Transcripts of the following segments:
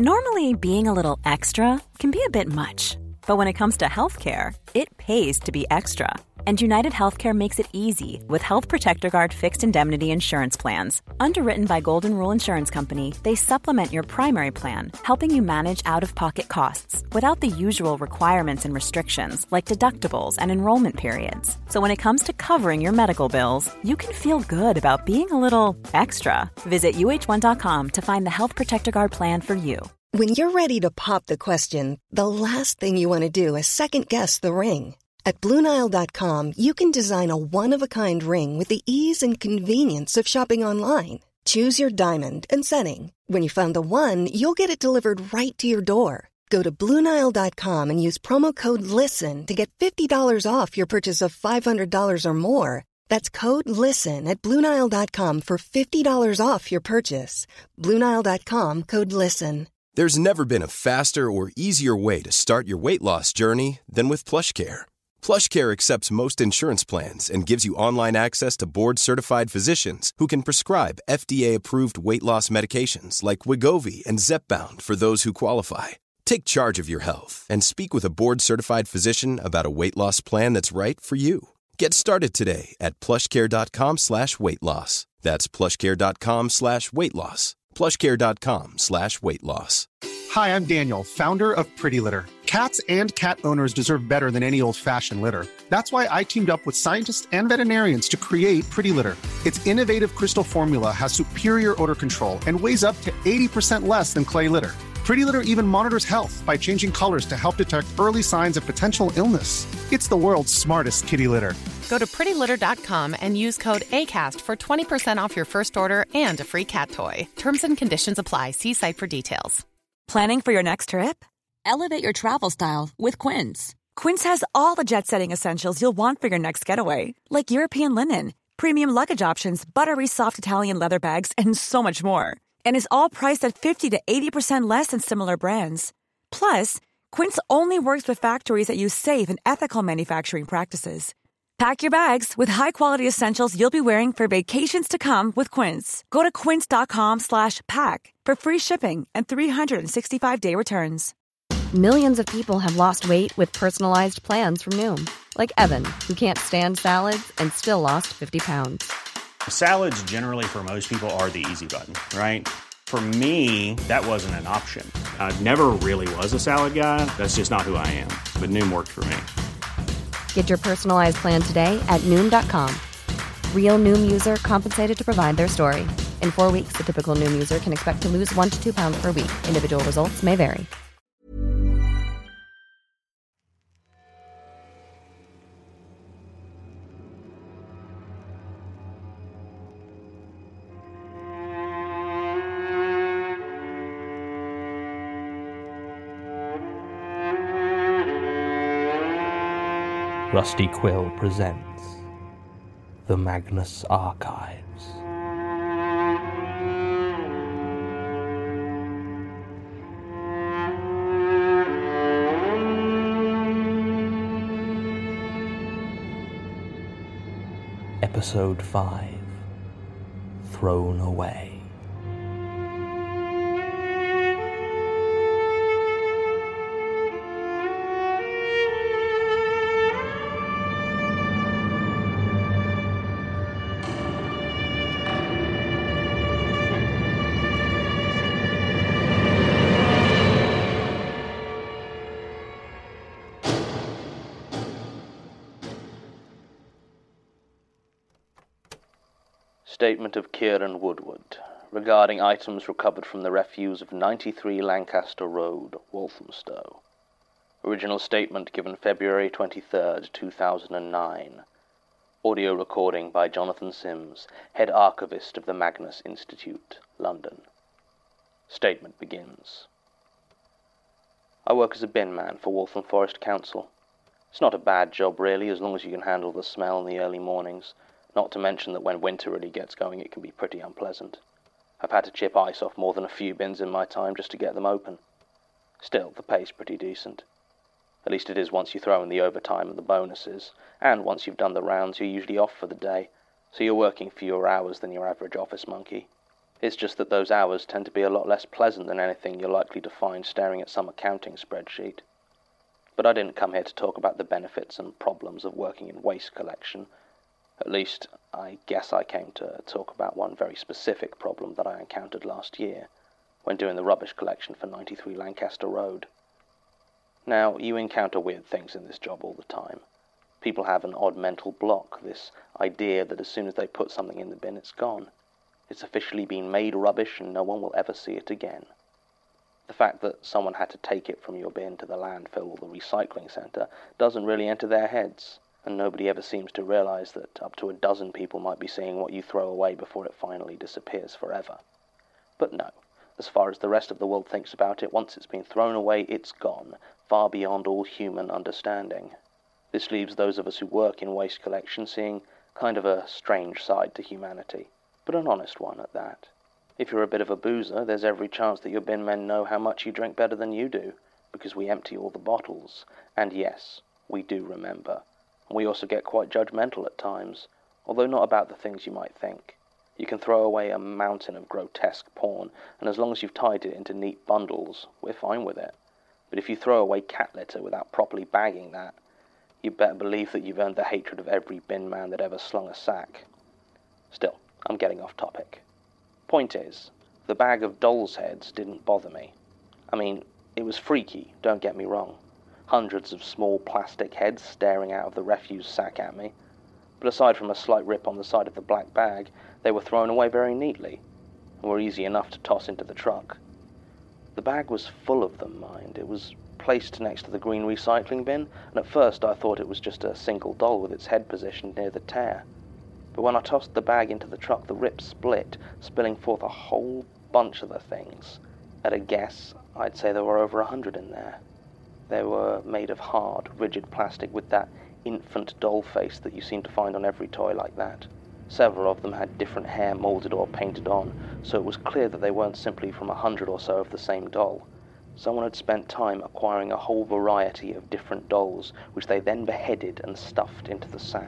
Normally, being a little extra can be a bit much, but when it comes to healthcare, it pays to be extra. And United Healthcare makes it easy with Health Protector Guard fixed indemnity insurance plans. Underwritten by Golden Rule Insurance Company, they supplement your primary plan, helping you manage out-of-pocket costs without the usual requirements and restrictions like deductibles and enrollment periods. So when it comes to covering your medical bills, you can feel good about being a little extra. Visit uh1.com to find the Health Protector Guard plan for you. When you're ready to pop the question, the last thing you want to do is second-guess the ring. At BlueNile.com, you can design a one-of-a-kind ring with the ease and convenience of shopping online. Choose your diamond and setting. When you find the one, you'll get it delivered right to your door. Go to BlueNile.com and use promo code LISTEN to get $50 off your purchase of $500 or more. That's code LISTEN at BlueNile.com for $50 off your purchase. BlueNile.com, code LISTEN. There's never been a faster or easier way to start your weight loss journey than with PlushCare. PlushCare accepts most insurance plans and gives you online access to board-certified physicians who can prescribe FDA-approved weight loss medications like Wegovy and Zepbound for those who qualify. Take charge of your health and speak with a board-certified physician about a weight loss plan that's right for you. Get started today at plushcare.com/weight loss. That's plushcare.com/weight loss. plushcare.com/weight loss. Hi, I'm Daniel, founder of Pretty Litter. Cats and cat owners deserve better than any old-fashioned litter. That's why I teamed up with scientists and veterinarians to create Pretty Litter. Its innovative crystal formula has superior odor control and weighs up to 80% less than clay litter. Pretty Litter even monitors health by changing colors to help detect early signs of potential illness. It's the world's smartest kitty litter. Go to prettylitter.com and use code ACAST for 20% off your first order and a free cat toy. Terms and conditions apply. See site for details. Planning for your next trip? Elevate your travel style with Quince. Quince has all the jet-setting essentials you'll want for your next getaway, like European linen, premium luggage options, buttery soft Italian leather bags, and so much more. And is all priced at 50 to 80% less than similar brands. Plus, Quince only works with factories that use safe and ethical manufacturing practices. Pack your bags with high-quality essentials you'll be wearing for vacations to come with Quince. Go to quince.com/pack for free shipping and 365-day returns. Millions of people have lost weight with personalized plans from Noom. Like Evan, who can't stand salads and still lost 50 pounds. Salads generally for most people are the easy button, right? For me, that wasn't an option. I never really was a salad guy. That's just not who I am. But Noom worked for me. Get your personalized plan today at Noom.com. Real Noom user compensated to provide their story. In 4 weeks, the typical Noom user can expect to lose 1 to 2 pounds per week. Individual results may vary. Rusty Quill presents The Magnus Archives. Episode 5, Thrown Away. Statement of Kieran Woodward regarding items recovered from the refuse of 93 Lancaster Road, Walthamstow. Original statement given February 23rd, 2009. Audio recording by Jonathan Sims, Head Archivist of the Magnus Institute, London. Statement begins. I work as a bin man for Waltham Forest Council. It's not a bad job really, as long as you can handle the smell in the early mornings. Not to mention that when winter really gets going, it can be pretty unpleasant. I've had to chip ice off more than a few bins in my time just to get them open. Still, the pay's pretty decent. At least it is once you throw in the overtime and the bonuses, and once you've done the rounds, you're usually off for the day, so you're working fewer hours than your average office monkey. It's just that those hours tend to be a lot less pleasant than anything you're likely to find staring at some accounting spreadsheet. But I didn't come here to talk about the benefits and problems of working in waste collection. At least, I guess I came to talk about one very specific problem that I encountered last year, when doing the rubbish collection for 93 Lancaster Road. Now, you encounter weird things in this job all the time. People have an odd mental block, this idea that as soon as they put something in the bin, it's gone. It's officially been made rubbish and no one will ever see it again. The fact that someone had to take it from your bin to the landfill or the recycling centre doesn't really enter their heads, and nobody ever seems to realise that up to a dozen people might be seeing what you throw away before it finally disappears forever. But no, as far as the rest of the world thinks about it, once it's been thrown away, it's gone, far beyond all human understanding. This leaves those of us who work in waste collection seeing kind of a strange side to humanity, but an honest one at that. If you're a bit of a boozer, there's every chance that your bin men know how much you drink better than you do, because we empty all the bottles. And yes, we do remember. And we also get quite judgmental at times, although not about the things you might think. You can throw away a mountain of grotesque porn, and as long as you've tied it into neat bundles, we're fine with it. But if you throw away cat litter without properly bagging that, you better believe that you've earned the hatred of every bin man that ever slung a sack. Still, I'm getting off topic. Point is, the bag of dolls' heads didn't bother me. I mean, it was freaky, don't get me wrong. Hundreds of small plastic heads staring out of the refuse sack at me. But aside from a slight rip on the side of the black bag, they were thrown away very neatly, and were easy enough to toss into the truck. The bag was full of them, mind. It was placed next to the green recycling bin, and at first I thought it was just a single doll with its head positioned near the tear. But when I tossed the bag into the truck, the rip split, spilling forth a whole bunch of the things. At a guess, I'd say there were over 100 in there. They were made of hard, rigid plastic with that infant doll face that you seem to find on every toy like that. Several of them had different hair moulded or painted on, so it was clear that they weren't simply from 100 or so of the same doll. Someone had spent time acquiring a whole variety of different dolls, which they then beheaded and stuffed into the sack.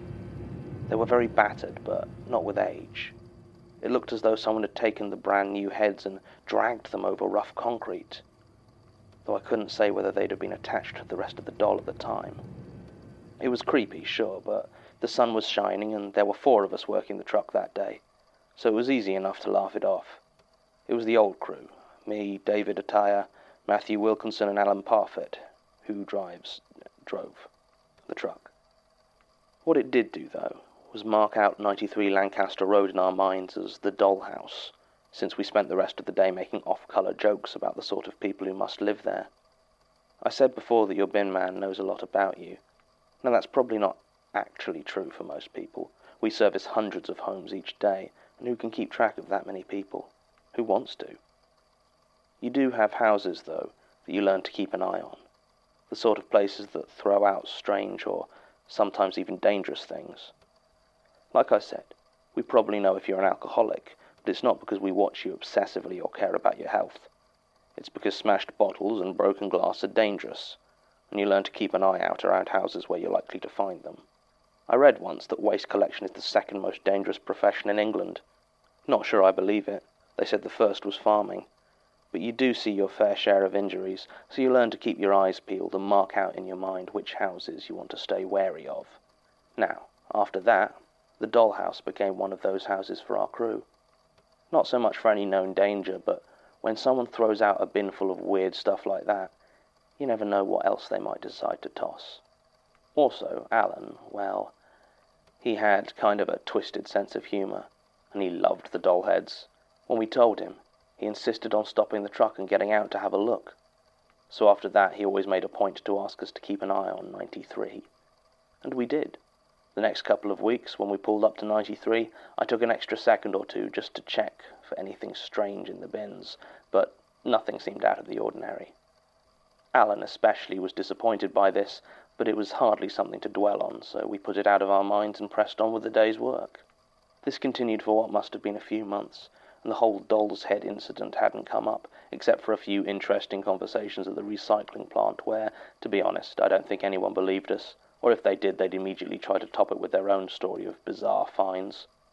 They were very battered, but not with age. It looked as though someone had taken the brand new heads and dragged them over rough concrete, though I couldn't say whether they'd have been attached to the rest of the doll at the time. It was creepy, sure, but the sun was shining and there were 4 of us working the truck that day, so it was easy enough to laugh it off. It was the old crew, me, David Atiyah, Matthew Wilkinson and Alan Parfitt, who drove the truck. What it did do, though, was mark out 93 Lancaster Road in our minds as the dollhouse, since we spent the rest of the day making off-colour jokes about the sort of people who must live there. I said before that your bin man knows a lot about you. Now that's probably not actually true for most people. We service hundreds of homes each day, and who can keep track of that many people? Who wants to? You do have houses, though, that you learn to keep an eye on. The sort of places that throw out strange or sometimes even dangerous things. Like I said, we probably know if you're an alcoholic, but it's not because we watch you obsessively or care about your health. It's because smashed bottles and broken glass are dangerous, and you learn to keep an eye out around houses where you're likely to find them. I read once that waste collection is the second most dangerous profession in England. Not sure I believe it. They said the first was farming. But you do see your fair share of injuries, so you learn to keep your eyes peeled and mark out in your mind which houses you want to stay wary of. Now, after that, the dollhouse became one of those houses for our crew. Not so much for any known danger, but when someone throws out a bin full of weird stuff like that, you never know what else they might decide to toss. Also, Alan, well, he had kind of a twisted sense of humour, and he loved the doll heads. When we told him, he insisted on stopping the truck and getting out to have a look. So after that, he always made a point to ask us to keep an eye on 93. And we did. The next couple of weeks, when we pulled up to 93, I took an extra second or two just to check for anything strange in the bins, but nothing seemed out of the ordinary. Alan especially was disappointed by this, but it was hardly something to dwell on, so we put it out of our minds and pressed on with the day's work. This continued for what must have been a few months, and the whole doll's head incident hadn't come up, except for a few interesting conversations at the recycling plant where, to be honest, I don't think anyone believed us, or if they did, they'd immediately try to top it with their own story of bizarre finds.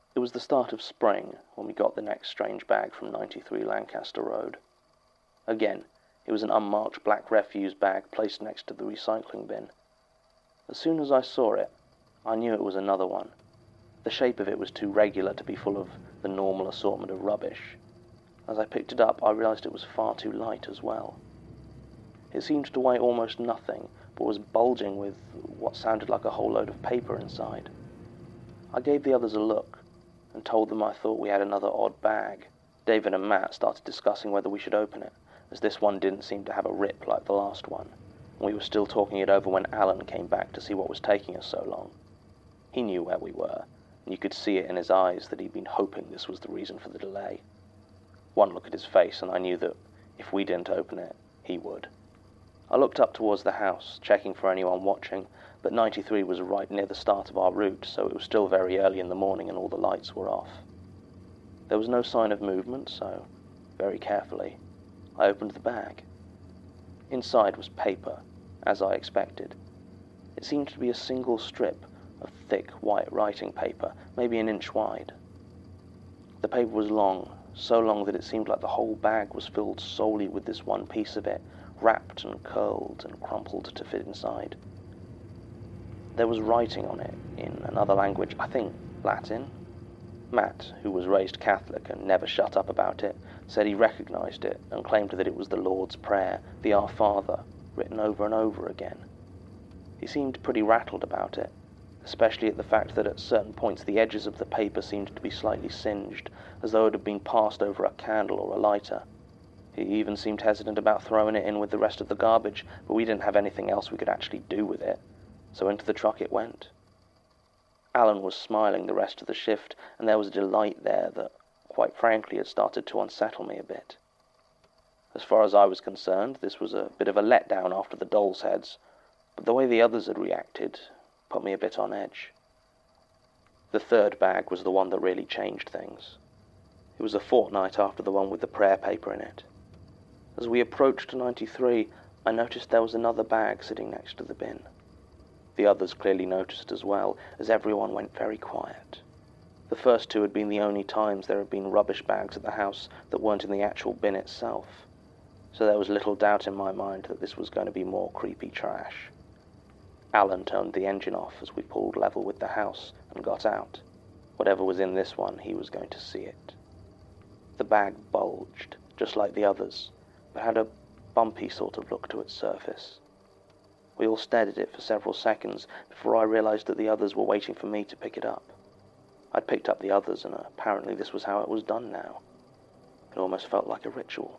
It was the start of spring when we got the next strange bag from 93 Lancaster Road. Again, it was an unmarked black refuse bag placed next to the recycling bin. As soon as I saw it, I knew it was another one. The shape of it was too regular to be full of the normal assortment of rubbish. As I picked it up, I realized it was far too light as well. It seemed to weigh almost nothing, but was bulging with what sounded like a whole load of paper inside. I gave the others a look, and told them I thought we had another odd bag. David and Matt started discussing whether we should open it, as this one didn't seem to have a rip like the last one, and we were still talking it over when Alan came back to see what was taking us so long. He knew where we were, and you could see it in his eyes that he'd been hoping this was the reason for the delay. One look at his face, and I knew that if we didn't open it, he would. I looked up towards the house, checking for anyone watching, but 93 was right near the start of our route, so it was still very early in the morning and all the lights were off. There was no sign of movement, so, very carefully, I opened the bag. Inside was paper, as I expected. It seemed to be a single strip of thick white writing paper, maybe an inch wide. The paper was long, so long that it seemed like the whole bag was filled solely with this one piece of it, wrapped and curled and crumpled to fit inside. There was writing on it in another language, I think Latin. Matt, who was raised Catholic and never shut up about it, said he recognized it and claimed that it was the Lord's Prayer, the Our Father, written over and over again. He seemed pretty rattled about it, especially at the fact that at certain points the edges of the paper seemed to be slightly singed, as though it had been passed over a candle or a lighter. He even seemed hesitant about throwing it in with the rest of the garbage, but we didn't have anything else we could actually do with it, so into the truck it went. Alan was smiling the rest of the shift, and there was a delight there that, quite frankly, had started to unsettle me a bit. As far as I was concerned, this was a bit of a letdown after the doll's heads, but the way the others had reacted put me a bit on edge. The third bag was the one that really changed things. It was a fortnight after the one with the prayer paper in it. As we approached 93, I noticed there was another bag sitting next to the bin. The others clearly noticed as well, as everyone went very quiet. The first two had been the only times there had been rubbish bags at the house that weren't in the actual bin itself, so there was little doubt in my mind that this was going to be more creepy trash. Alan turned the engine off as we pulled level with the house and got out. Whatever was in this one, he was going to see it. The bag bulged, just like the others, but had a bumpy sort of look to its surface. We all stared at it for several seconds before I realized that the others were waiting for me to pick it up. I'd picked up the others, and apparently this was how it was done now. It almost felt like a ritual.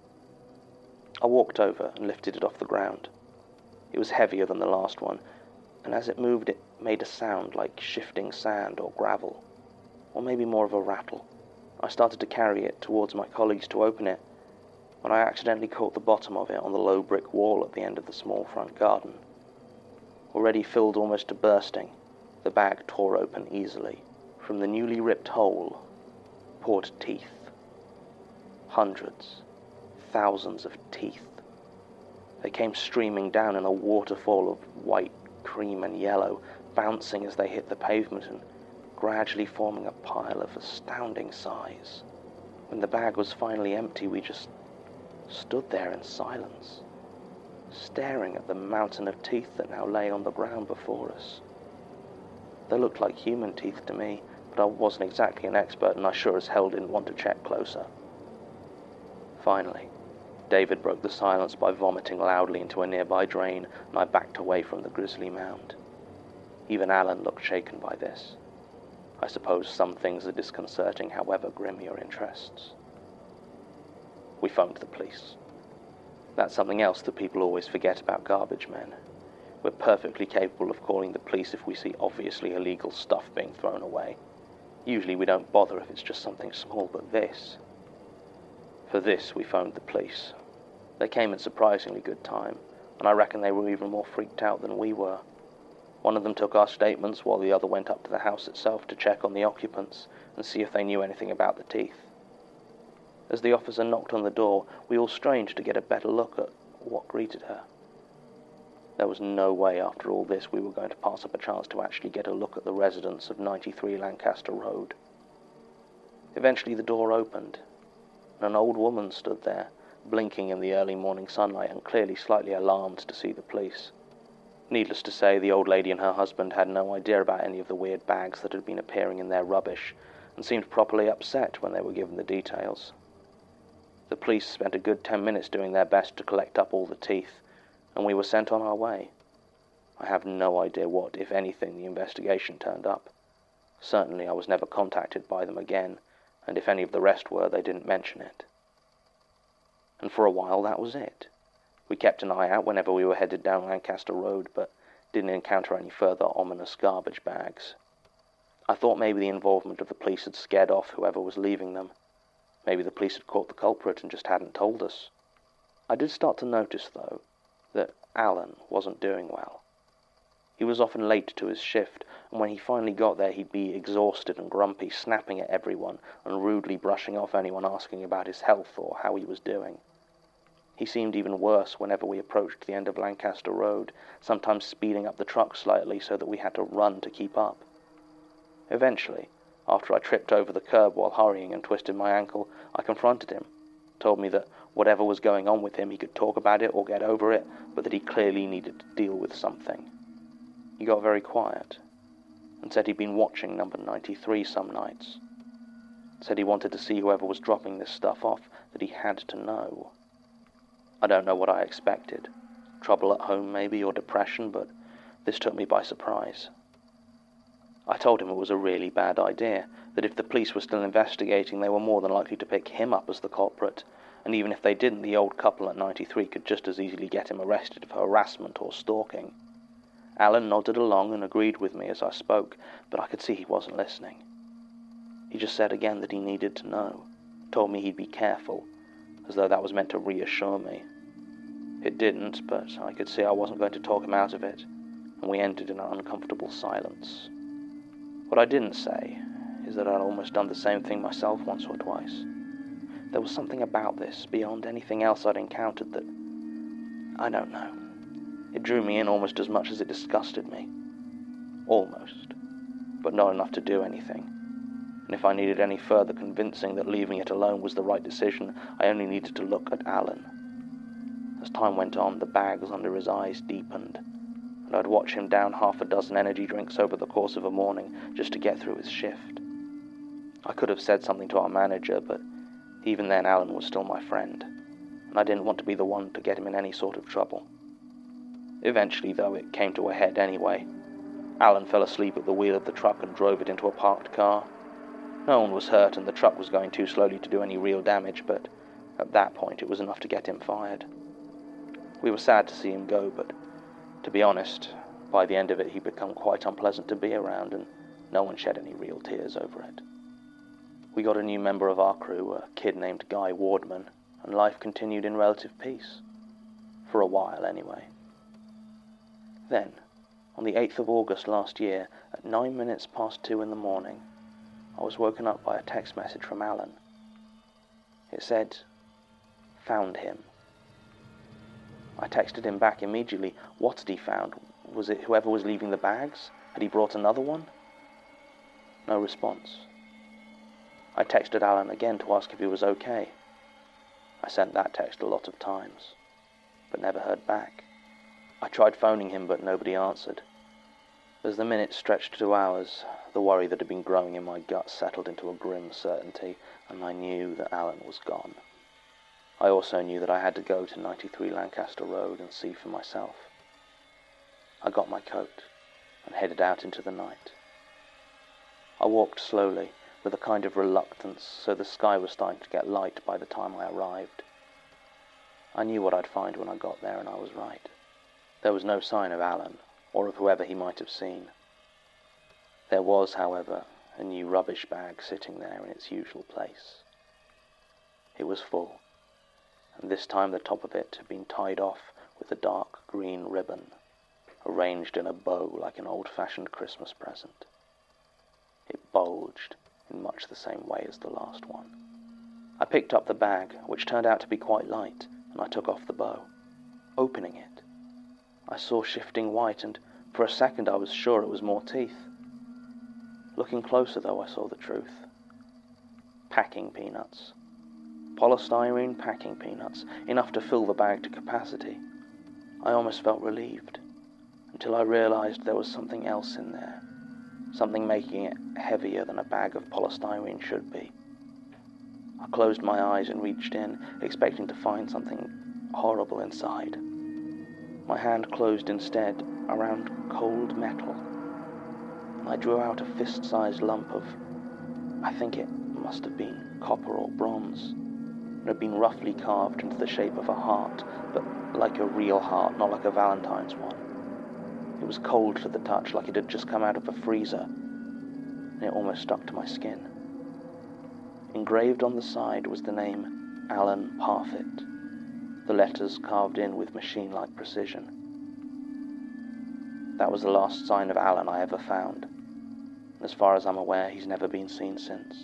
I walked over and lifted it off the ground. It was heavier than the last one, and as it moved it made a sound like shifting sand or gravel, or maybe more of a rattle. I started to carry it towards my colleagues to open it, when I accidentally caught the bottom of it on the low brick wall at the end of the small front garden. Already filled almost to bursting, the bag tore open easily. From the newly ripped hole poured teeth. Hundreds, thousands of teeth. They came streaming down in a waterfall of white, cream and yellow, bouncing as they hit the pavement and gradually forming a pile of astounding size. When the bag was finally empty, we just stood there in silence, staring at the mountain of teeth that now lay on the ground before us. They looked like human teeth to me, but I wasn't exactly an expert, and I sure as hell didn't want to check closer. Finally, David broke the silence by vomiting loudly into a nearby drain, and I backed away from the grisly mound. Even Alan looked shaken by this. I suppose some things are disconcerting, however grim your interests. We phoned the police. That's something else that people always forget about garbage men. We're perfectly capable of calling the police if we see obviously illegal stuff being thrown away. Usually we don't bother if it's just something small, but this... For this, we phoned the police. They came in surprisingly good time, and I reckon they were even more freaked out than we were. One of them took our statements while the other went up to the house itself to check on the occupants and see if they knew anything about the teeth. As the officer knocked on the door, we all strained to get a better look at what greeted her. There was no way after all this we were going to pass up a chance to actually get a look at the residents of 93 Lancaster Road. Eventually the door opened, and an old woman stood there, blinking in the early morning sunlight and clearly slightly alarmed to see the police. Needless to say, the old lady and her husband had no idea about any of the weird bags that had been appearing in their rubbish, and seemed properly upset when they were given the details. The police spent a good 10 minutes doing their best to collect up all the teeth, and we were sent on our way. I have no idea what, if anything, the investigation turned up. Certainly I was never contacted by them again, and if any of the rest were, they didn't mention it. And for a while that was it. We kept an eye out whenever we were headed down Lancaster Road, but didn't encounter any further ominous garbage bags. I thought maybe the involvement of the police had scared off whoever was leaving them. Maybe the police had caught the culprit and just hadn't told us. I did start to notice, though, that Alan wasn't doing well. He was often late to his shift, and when he finally got there he'd be exhausted and grumpy, snapping at everyone and rudely brushing off anyone asking about his health or how he was doing. He seemed even worse whenever we approached the end of Lancaster Road, sometimes speeding up the truck slightly so that we had to run to keep up. Eventually, after I tripped over the curb while hurrying and twisted my ankle, I confronted him, told me that whatever was going on with him he could talk about it or get over it, but that he clearly needed to deal with something. He got very quiet, and said he'd been watching number 93 some nights. Said he wanted to see whoever was dropping this stuff off, that he had to know. I don't know what I expected. Trouble at home maybe, or depression, but this took me by surprise. I told him it was a really bad idea, that if the police were still investigating, they were more than likely to pick him up as the culprit, and even if they didn't, the old couple at 93 could just as easily get him arrested for harassment or stalking. Alan nodded along and agreed with me as I spoke, but I could see he wasn't listening. He just said again that he needed to know, told me he'd be careful, as though that was meant to reassure me. It didn't, but I could see I wasn't going to talk him out of it, and we ended in an uncomfortable silence. What I didn't say is that I'd almost done the same thing myself once or twice. There was something about this, beyond anything else I'd encountered, that, I don't know, it drew me in almost as much as it disgusted me. Almost, but not enough to do anything. And if I needed any further convincing that leaving it alone was the right decision, I only needed to look at Alan. As time went on, the bags under his eyes deepened, and I'd watch him down 6 energy drinks over the course of a morning just to get through his shift. I could have said something to our manager, but even then Alan was still my friend, and I didn't want to be the one to get him in any sort of trouble. Eventually, though, it came to a head anyway. Alan fell asleep at the wheel of the truck and drove it into a parked car. No one was hurt and the truck was going too slowly to do any real damage, but at that point it was enough to get him fired. We were sad to see him go, but to be honest, by the end of it he'd become quite unpleasant to be around, and no one shed any real tears over it. We got a new member of our crew, a kid named Guy Wardman, and life continued in relative peace. For a while, anyway. Then, on the 8th of August last year, at 2:09 in the morning, I was woken up by a text message from Alan. It said, "Found him." I texted him back immediately. What had he found? Was it whoever was leaving the bags? Had he brought another one? No response. I texted Alan again to ask if he was okay. I sent that text a lot of times, but never heard back. I tried phoning him, but nobody answered. As the minutes stretched to hours, the worry that had been growing in my gut settled into a grim certainty, and I knew that Alan was gone. I also knew that I had to go to 93 Lancaster Road and see for myself. I got my coat and headed out into the night. I walked slowly, with a kind of reluctance, so the sky was starting to get light by the time I arrived. I knew what I'd find when I got there, and I was right. There was no sign of Alan, or of whoever he might have seen. There was, however, a new rubbish bag sitting there in its usual place. It was full, and this time the top of it had been tied off with a dark green ribbon, arranged in a bow like an old-fashioned Christmas present. It bulged in much the same way as the last one. I picked up the bag, which turned out to be quite light, and I took off the bow. Opening it, I saw shifting white, and for a second I was sure it was more teeth. Looking closer, though, I saw the truth. Packing peanuts. Polystyrene packing peanuts, enough to fill the bag to capacity. I almost felt relieved, until I realized there was something else in there, something making it heavier than a bag of polystyrene should be. I closed my eyes and reached in, expecting to find something horrible inside. My hand closed instead around cold metal. I drew out a fist-sized lump of, I think it must have been copper or bronze. It had been roughly carved into the shape of a heart, but like a real heart, not like a Valentine's one. It was cold to the touch, like it had just come out of a freezer, and it almost stuck to my skin. Engraved on the side was the name Alan Parfitt, the letters carved in with machine-like precision. That was the last sign of Alan I ever found. As far as I'm aware, he's never been seen since.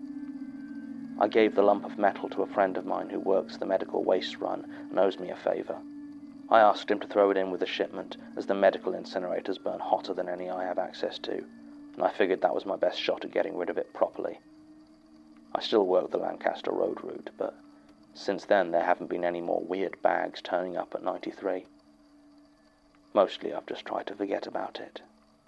I gave the lump of metal to a friend of mine who works the medical waste run and owes me a favour. I asked him to throw it in with the shipment, as the medical incinerators burn hotter than any I have access to, and I figured that was my best shot at getting rid of it properly. I still work the Lancaster Road route, but since then there haven't been any more weird bags turning up at 93. Mostly I've just tried to forget about it.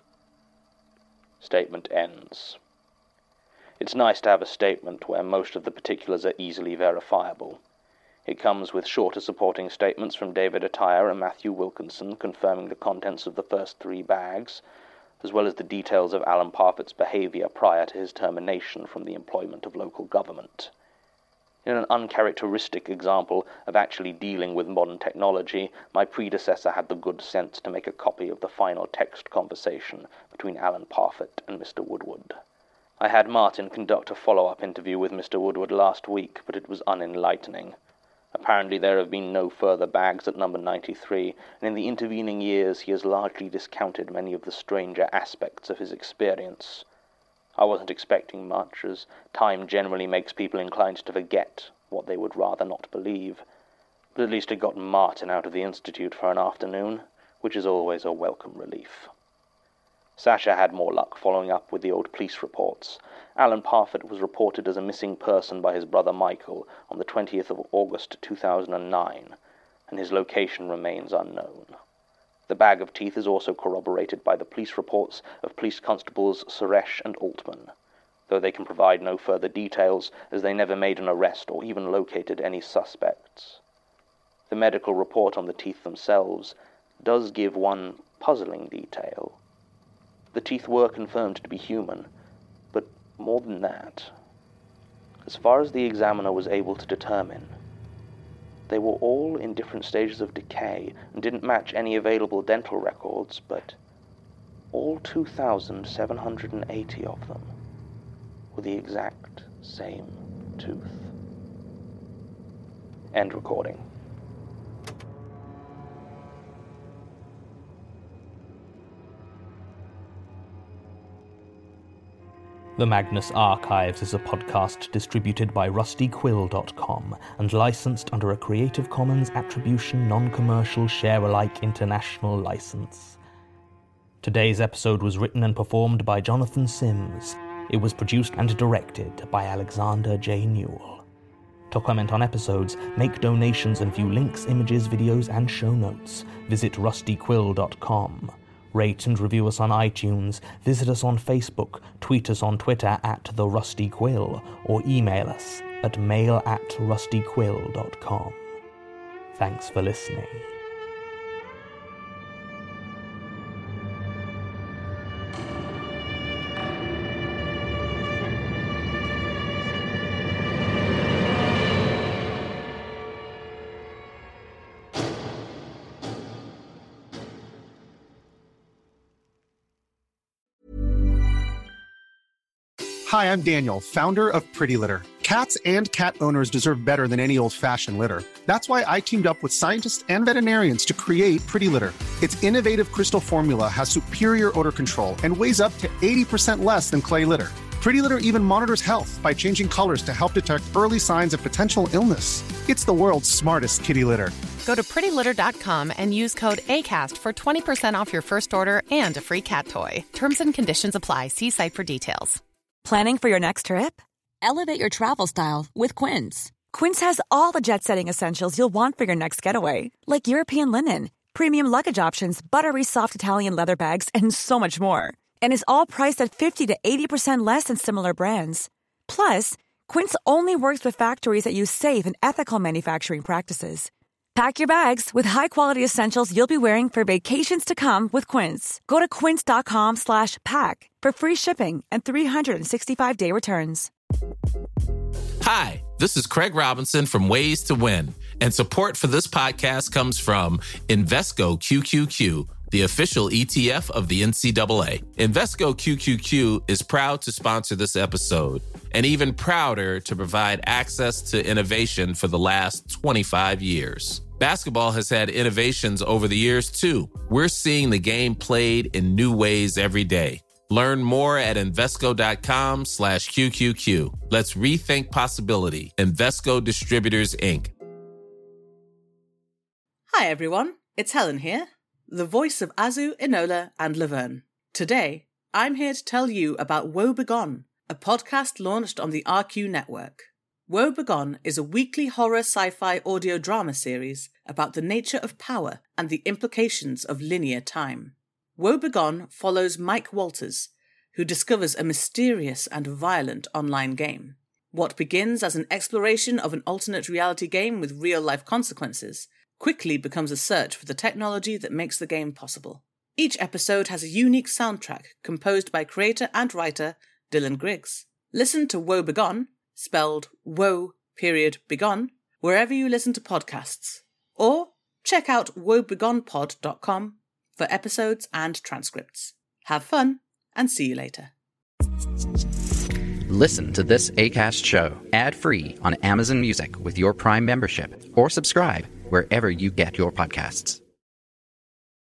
Statement ends. It's nice to have a statement where most of the particulars are easily verifiable. It comes with shorter supporting statements from David Attire and Matthew Wilkinson confirming the contents of the first 3 bags, as well as the details of Alan Parfitt's behaviour prior to his termination from the employment of local government. In an uncharacteristic example of actually dealing with modern technology, my predecessor had the good sense to make a copy of the final text conversation between Alan Parfitt and Mr. Woodward. I had Martin conduct a follow-up interview with Mr. Woodward last week, but it was unenlightening. Apparently there have been no further bags at number 93, and in the intervening years he has largely discounted many of the stranger aspects of his experience. I wasn't expecting much, as time generally makes people inclined to forget what they would rather not believe, but at least it got Martin out of the Institute for an afternoon, which is always a welcome relief. Sasha had more luck following up with the old police reports. Alan Parfitt was reported as a missing person by his brother Michael on the 20th of August 2009, and his location remains unknown. The bag of teeth is also corroborated by the police reports of police constables Suresh and Altman, though they can provide no further details as they never made an arrest or even located any suspects. The medical report on the teeth themselves does give one puzzling detail. The teeth were confirmed to be human, but more than that, as far as the examiner was able to determine, they were all in different stages of decay and didn't match any available dental records, but all 2,780 of them were the exact same tooth. End recording. The Magnus Archives is a podcast distributed by rustyquill.com and licensed under a Creative Commons Attribution Non-Commercial Share-alike International License. Today's episode was written and performed by Jonathan Sims. It was produced and directed by Alexander J. Newell. To comment on episodes, make donations and view links, images, videos, and show notes, visit rustyquill.com. Rate and review us on iTunes, visit us on Facebook, tweet us on Twitter @TheRustyQuill, or email us at mail@rustyquill.com. Thanks for listening. Hi, I'm Daniel, founder of Pretty Litter. Cats and cat owners deserve better than any old-fashioned litter. That's why I teamed up with scientists and veterinarians to create Pretty Litter. Its innovative crystal formula has superior odor control and weighs up to 80% less than clay litter. Pretty Litter even monitors health by changing colors to help detect early signs of potential illness. It's the world's smartest kitty litter. Go to prettylitter.com and use code ACAST for 20% off your first order and a free cat toy. Terms and conditions apply. See site for details. Planning for your next trip? Elevate your travel style with Quince. Quince has all the jet-setting essentials you'll want for your next getaway, like European linen, premium luggage options, buttery soft Italian leather bags, and so much more. And is all priced at 50 to 80% less than similar brands. Plus, Quince only works with factories that use safe and ethical manufacturing practices. Pack your bags with high-quality essentials you'll be wearing for vacations to come with Quince. Go to quince.com/pack for free shipping and 365-day returns. Hi, this is Craig Robinson from Ways to Win, and support for this podcast comes from Invesco QQQ, the official ETF of the NCAA. Invesco QQQ is proud to sponsor this episode, and even prouder to provide access to innovation for the last 25 years. Basketball has had innovations over the years, too. We're seeing the game played in new ways every day. Learn more at Invesco.com/QQQ. Let's rethink possibility. Invesco Distributors, Inc. Hi, everyone. It's Helen here, the voice of Azu, Enola, and Laverne. Today, I'm here to tell you about Woe Begone, a podcast launched on the RQ network. Woe Begone is a weekly horror sci-fi audio drama series about the nature of power and the implications of linear time. Woe Begone follows Mike Walters, who discovers a mysterious and violent online game. What begins as an exploration of an alternate reality game with real-life consequences quickly becomes a search for the technology that makes the game possible. Each episode has a unique soundtrack composed by creator and writer Dylan Griggs. Listen to Woe Begone, spelled Woe.Begone, wherever you listen to podcasts. Or check out woebegonepod.com for episodes and transcripts. Have fun, and see you later. Listen to this Acast show ad-free on Amazon Music with your Prime membership, or subscribe wherever you get your podcasts.